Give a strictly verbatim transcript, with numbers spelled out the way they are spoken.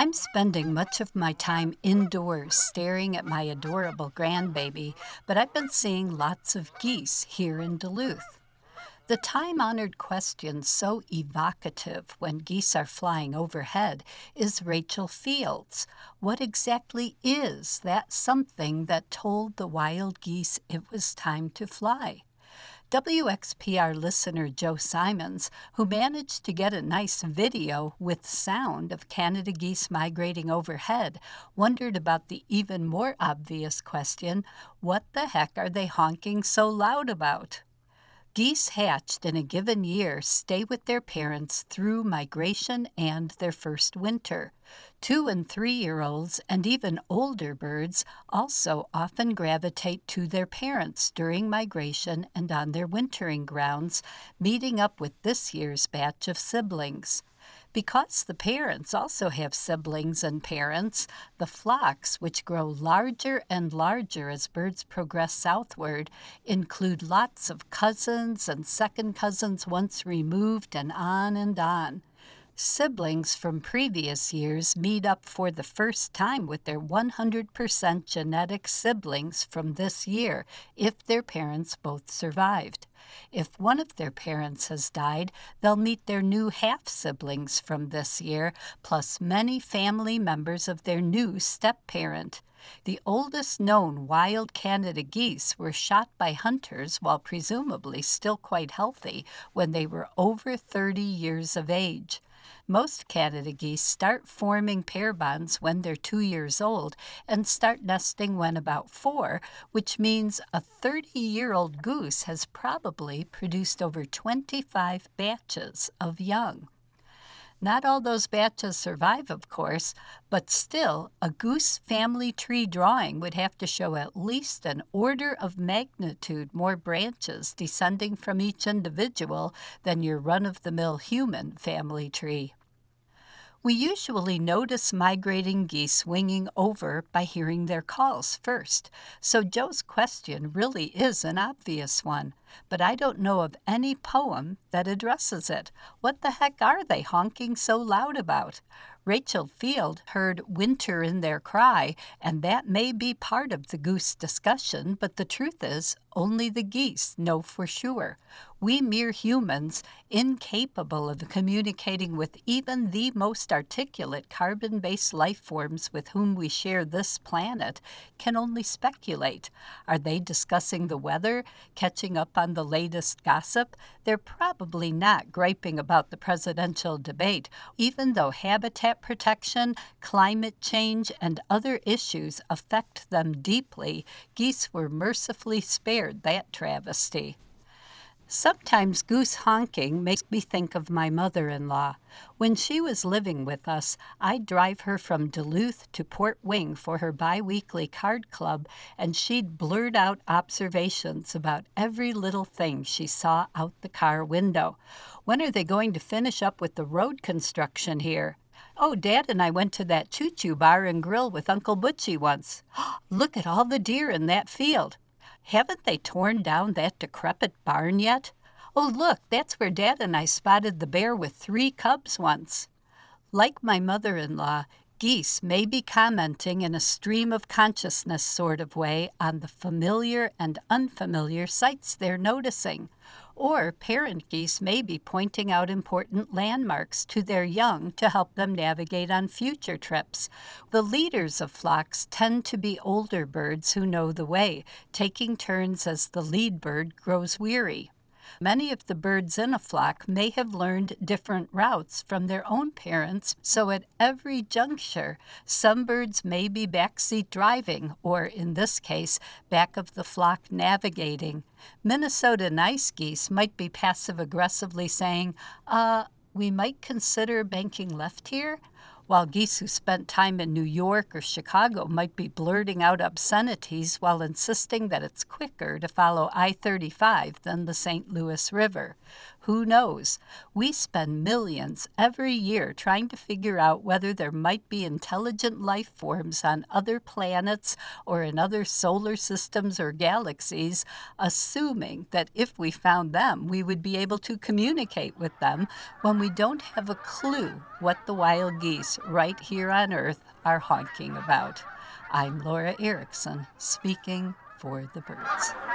I'm spending much of my time indoors staring at my adorable grandbaby, but I've been seeing lots of geese here in Duluth. The time-honored question so evocative when geese are flying overhead is Rachel Field's. What exactly is that something that told the wild geese it was time to fly? W X P R listener Joe Simons, who managed to get a nice video with sound of Canada geese migrating overhead, wondered about the even more obvious question, what the heck are they honking so loud about? Geese hatched in a given year stay with their parents through migration and their first winter. Two- and three-year-olds and even older birds also often gravitate to their parents during migration and on their wintering grounds, meeting up with this year's batch of siblings. Because the parents also have siblings and parents, the flocks, which grow larger and larger as birds progress southward, include lots of cousins and second cousins once removed and on and on. Siblings from previous years meet up for the first time with their one hundred percent genetic siblings from this year if their parents both survived. If one of their parents has died, they'll meet their new half-siblings from this year, plus many family members of their new step-parent. The oldest known wild Canada geese were shot by hunters while presumably still quite healthy when they were over thirty years of age. Most Canada geese start forming pair bonds when they're two years old and start nesting when about four, which means a thirty-year-old goose has probably produced over twenty-five batches of young. Not all those batches survive, of course, but still, a goose family tree drawing would have to show at least an order of magnitude more branches descending from each individual than your run-of-the-mill human family tree. We usually notice migrating geese winging over by hearing their calls first, so Joe's question really is an obvious one, but I don't know of any poem that addresses it. What the heck are they honking so loud about? Rachel Field heard winter in their cry, and that may be part of the goose discussion, but the truth is, only the geese know for sure. We mere humans, incapable of communicating with even the most articulate carbon-based life forms with whom we share this planet, can only speculate. Are they discussing the weather, catching up on the latest gossip? They're probably not griping about the presidential debate, even though habitat protection, climate change, and other issues affect them deeply. Geese were mercifully spared that travesty. Sometimes goose honking makes me think of my mother-in-law. When she was living with us, I'd drive her from Duluth to Port Wing for her biweekly card club, and she'd blurt out observations about every little thing she saw out the car window. When are they going to finish up with the road construction here? Oh, Dad and I went to that choo-choo bar and grill with Uncle Butchie once. Look at all the deer in that field. Haven't they torn down that decrepit barn yet? Oh, look, that's where Dad and I spotted the bear with three cubs once. Like my mother-in-law, geese may be commenting in a stream of consciousness sort of way on the familiar and unfamiliar sights they're noticing. Or parent geese may be pointing out important landmarks to their young to help them navigate on future trips. The leaders of flocks tend to be older birds who know the way, taking turns as the lead bird grows weary. Many of the birds in a flock may have learned different routes from their own parents, so at every juncture, some birds may be backseat driving, or in this case, back of the flock navigating. Minnesota nice geese might be passive-aggressively saying, uh, we might consider banking left here, while geese who spent time in New York or Chicago might be blurting out obscenities while insisting that it's quicker to follow I thirty-five than the Saint Louis River. Who knows? We spend millions every year trying to figure out whether there might be intelligent life forms on other planets or in other solar systems or galaxies, assuming that if we found them, we would be able to communicate with them when we don't have a clue what the wild geese right here on Earth are honking about. I'm Laura Erickson, speaking for the birds.